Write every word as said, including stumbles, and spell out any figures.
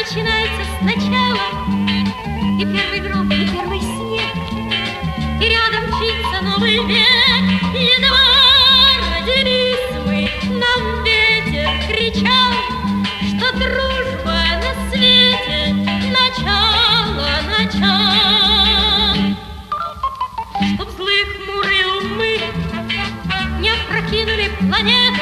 начинается сначала. И первый гром, и первый снег, и рядом мчится новый век. Едва родились мы, нам ветер кричал, что дружба на свете начало, начало. Чтоб злых мурил мы не опрокинули планету,